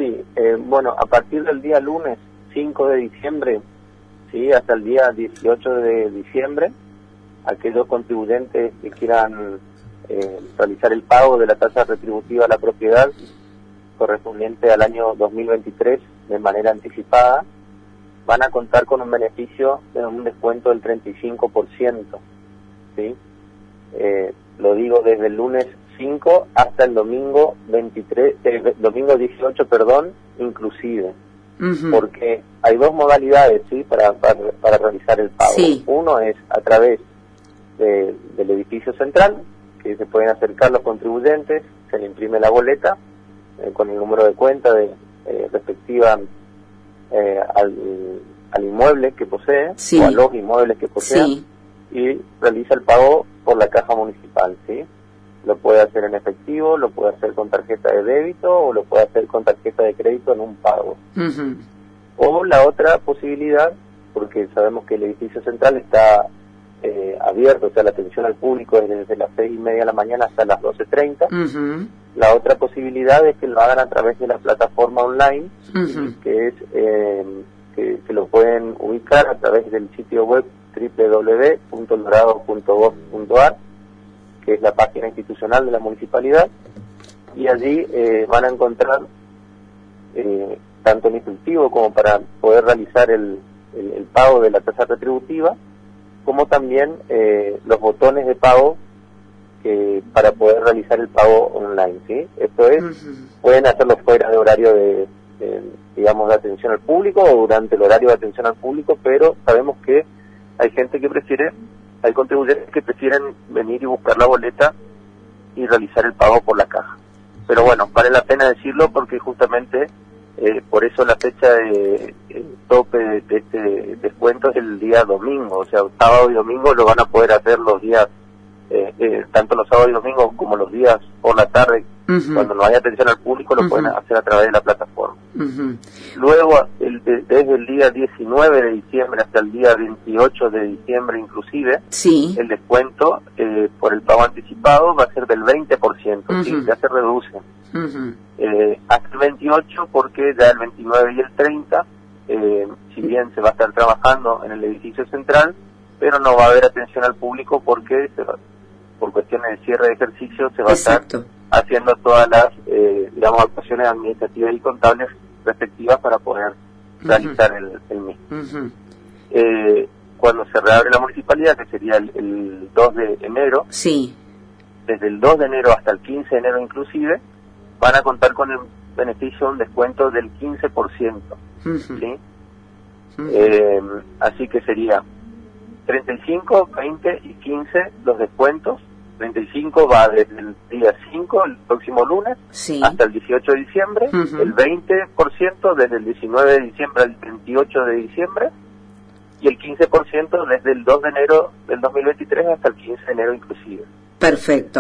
Sí, bueno, a partir del día lunes 5 de diciembre, sí, hasta el día 18 de diciembre, aquellos contribuyentes que quieran realizar el pago de la tasa retributiva a la propiedad correspondiente al año 2023 de manera anticipada, van a contar con un beneficio de un descuento del 35%, ¿sí? Lo digo desde el lunes 5 hasta el domingo 18, inclusive. Porque hay dos modalidades, ¿sí? para realizar el pago. Sí. Uno es a través del edificio central, que se pueden acercar los contribuyentes, se le imprime la boleta con el número de cuenta respectiva al inmueble que posee, sí, o a los inmuebles que posea, sí, y realiza el pago por la caja municipal, ¿sí? Lo puede hacer en efectivo, lo puede hacer con tarjeta de débito o lo puede hacer con tarjeta de crédito en un pago. O la otra posibilidad, porque sabemos que el edificio central está abierto, o sea, la atención al público es desde las 6:30 de la mañana hasta las 12:30. La otra posibilidad es que lo hagan a través de la plataforma online, que es que lo pueden ubicar a través del sitio web www.eldorado.gov.ar, que es la página institucional de la municipalidad, y allí van a encontrar tanto el instructivo como para poder realizar el pago de la tasa retributiva, como también los botones de pago para poder realizar el pago online, ¿sí? Esto es, pueden hacerlo fuera de horario de atención al público o durante el horario de atención al público, pero sabemos que hay gente que hay contribuyentes que prefieren venir y buscar la boleta y realizar el pago por la caja. Pero bueno, vale la pena decirlo porque justamente por eso la fecha de tope de este descuento es el día domingo, o sea, sábado y domingo lo van a poder hacer los días, tanto los sábados y domingos como los días por la tarde, cuando no haya atención al público, lo pueden hacer a través de la plataforma. Luego, desde el día 19 de diciembre hasta el día 28 de diciembre inclusive, sí, el descuento por el pago anticipado va a ser del 20%, ¿sí? Ya se reduce. Hasta el 28 porque ya el 29 y el 30, si bien se va a estar trabajando en el edificio central, pero no va a haber atención al público porque por cuestiones de cierre de ejercicio se va a estar haciendo todas las actuaciones administrativas y contables respectivas para poder realizar el mismo. Cuando se reabre la municipalidad, que sería el 2 de enero, sí, desde el 2 de enero hasta el 15 de enero inclusive, van a contar con el beneficio, un descuento del 15%, ¿sí? Así que sería 35, 20 y 15 los descuentos. 35 va desde el día 5, el próximo lunes, sí, hasta el 18 de diciembre, el 20% desde el 19 de diciembre al 28 de diciembre, y el 15% desde el 2 de enero del 2023 hasta el 15 de enero inclusive. Perfecto.